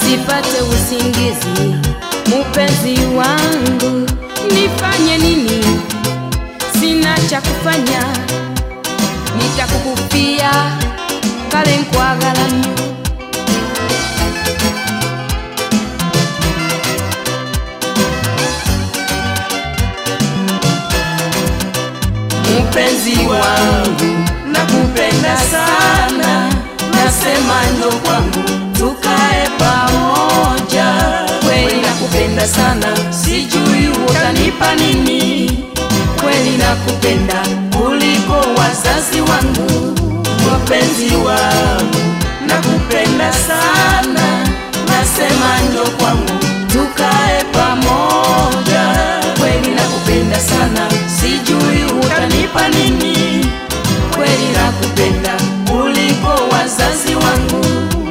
nisipate usingizi. Mpenzi wangu, nifanye nini? Sina cha kufanya, nitakukufia kale nkwagala nnyo. Mpenzi wangu, nakupenda sana, nasema njoo kwangu tukae pamoja. Kweli nakupenda sana, sijui utanipa nini. Kweli nakupenda kuliko wazazi wangu. Mpenzi wangu, nakupenda sana, nasema njoo kwangu tukae pamoja. Kweli nakupenda sana, sijui utanipa nini. Kweli nakupenda kuliko wazazi wangu.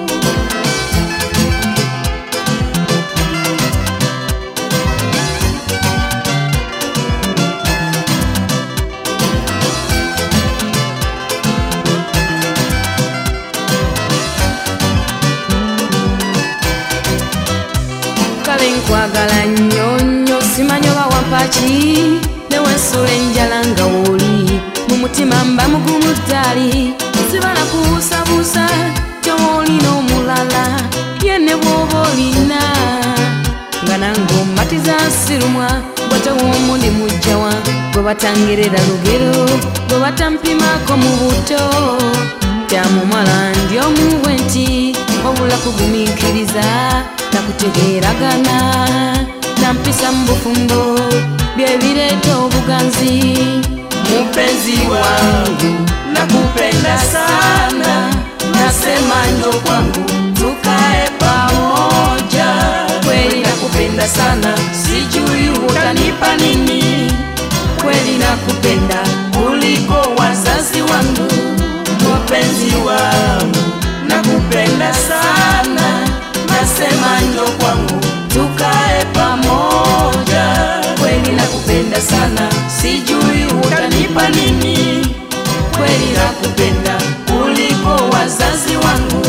Kale nkwagala nnyo nnyo, simanyoba wampaki newensula enjala nga woli. Mu mutima mba mugumu ddali, sibala kubuusabuusa ky'olina omulala yenne bw'oba olina. Nga nange ommatiza nsirumwa bw'atewommu ndi mujjawa, gwe batangerera lugero, gwe batampimako mu buto. Kyamumala ndi omuwe nti wabula kugumiikiriza, nakutegeeragana nampisa mu bufumbo byebireeta obuganzi. Mpenzi wangu, nakupenda sana, nasema njoo kwangu tukae pamoja. Kweli nakupenda sana, sijui utanipa nini. Kweli nakupenda kuliko wazazi wangu. Mpenzi wangu, nakupenda sana, nasema njoo kwangu tukae pamoja. Kweli nakupenda sana, sijui utanipa nini. Kweli nakupenda kuliko wazazi wangu.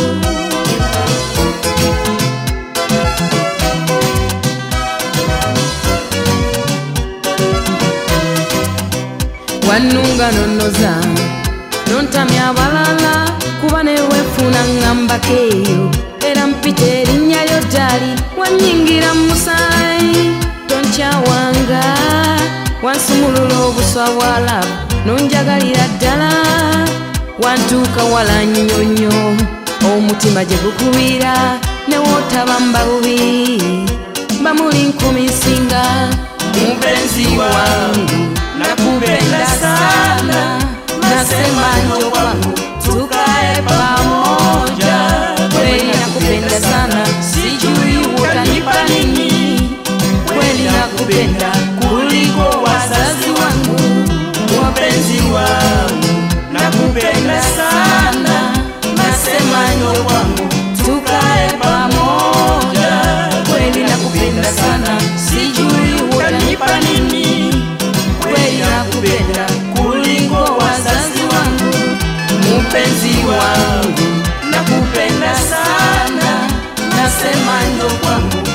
Wanunga nonoza nontamya abalala, kuba newefuna ngambakeyo era mpite erinnya lyo ddali. Wanyingira mu musaayi tonkyawanga, wansumulula obuswa bw'alabu nonjagalira ddala. Wantuuka wala nnyo nnyo, omutima gye gukubira newootaba mba bubi bamuli nkumi nsinga. Mpenzi wangu, nakupenda sana, nasema njoo kwangu tukae pamoja. Kweli nakupenda sana, sijui utanipa nini. Kweli nakupenda kuliko wazazi wangu. Mpenzi wangu, nakupenda sana, nasema njoo kwangu tukae pamoja. Kweli nakupenda sana, sijui utanipa nini. Kweli nakupenda kuliko wazazi wangu. Mpenzi wangu, nakupenda sana, nasema njoo kwangu